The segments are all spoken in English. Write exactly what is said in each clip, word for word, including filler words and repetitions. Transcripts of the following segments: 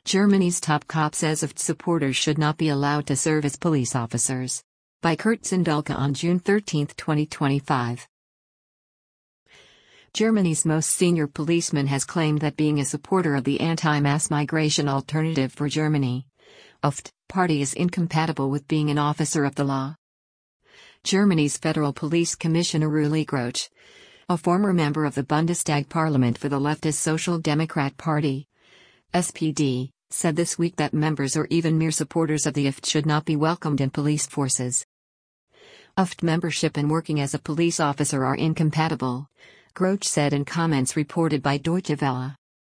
Germany's top cop says I F T supporters should not be allowed to serve as police officers. By Kurt Zindulka on June thirteenth, twenty twenty-five. Germany's most senior policeman has claimed that being a supporter of the anti-mass migration Alternative for Germany (A F T) party is incompatible with being an officer of the law. Germany's Federal Police Commissioner Uli Groch, a former member of the Bundestag parliament for the leftist Social Democrat Party (S P D), said this week that members or even mere supporters of the A F T should not be welcomed in police forces. A F T membership and working as a police officer are incompatible, Groch said in comments reported by Deutsche Welle.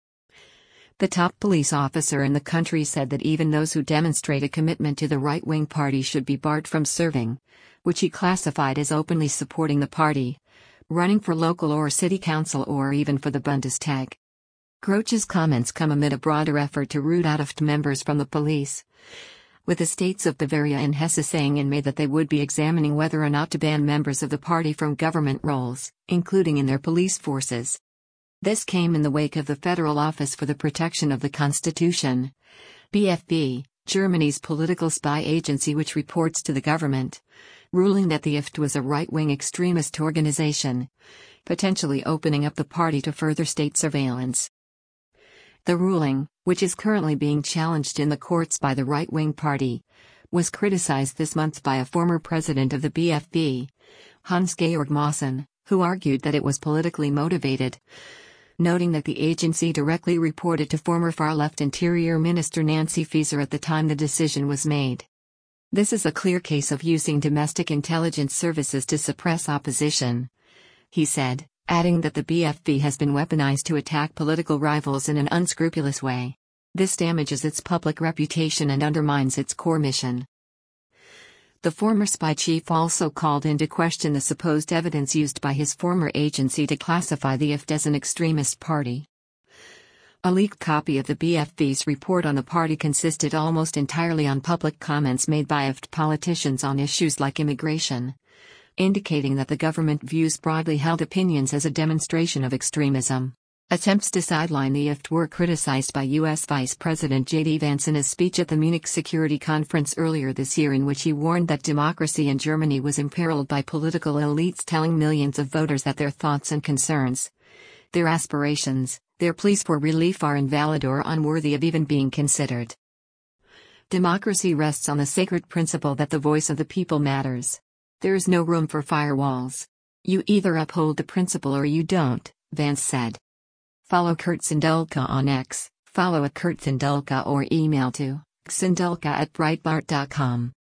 The top police officer in the country said that even those who demonstrate a commitment to the right-wing party should be barred from serving, which he classified as openly supporting the party, running for local or city council or even for the Bundestag. Groch's comments come amid a broader effort to root out A F T members from the police, with the states of Bavaria and Hesse saying in May that they would be examining whether or not to ban members of the party from government roles, including in their police forces. This came in the wake of the Federal Office for the Protection of the Constitution, B F B, Germany's political spy agency which reports to the government, ruling that the A F T was a right-wing extremist organization, potentially opening up the party to further state surveillance. The ruling, which is currently being challenged in the courts by the right-wing party, was criticized this month by a former president of the B F B, Hans-Georg Maassen, who argued that it was politically motivated, noting that the agency directly reported to former far-left Interior Minister Nancy Faeser at the time the decision was made. This is a clear case of using domestic intelligence services to suppress opposition, he said, adding that the B F B has been weaponized to attack political rivals in an unscrupulous way. This damages its public reputation and undermines its core mission. The former spy chief also called into question the supposed evidence used by his former agency to classify the A F T as an extremist party. A leaked copy of the B F B's report on the party consisted almost entirely on public comments made by A F T politicians on issues like immigration, indicating that the government views broadly held opinions as a demonstration of extremism. Attempts to sideline the A F T were criticized by U S Vice President J D Vance in his speech at the Munich Security Conference earlier this year, in which he warned that democracy in Germany was imperiled by political elites telling millions of voters that their thoughts and concerns, their aspirations, their pleas for relief are invalid or unworthy of even being considered. Democracy rests on the sacred principle that the voice of the people matters. There is no room for firewalls. You either uphold the principle or you don't, Vance said. Follow Kurt Zindulka on X, follow at Kurt Zindulka or email to zindulka at breitbart dot com.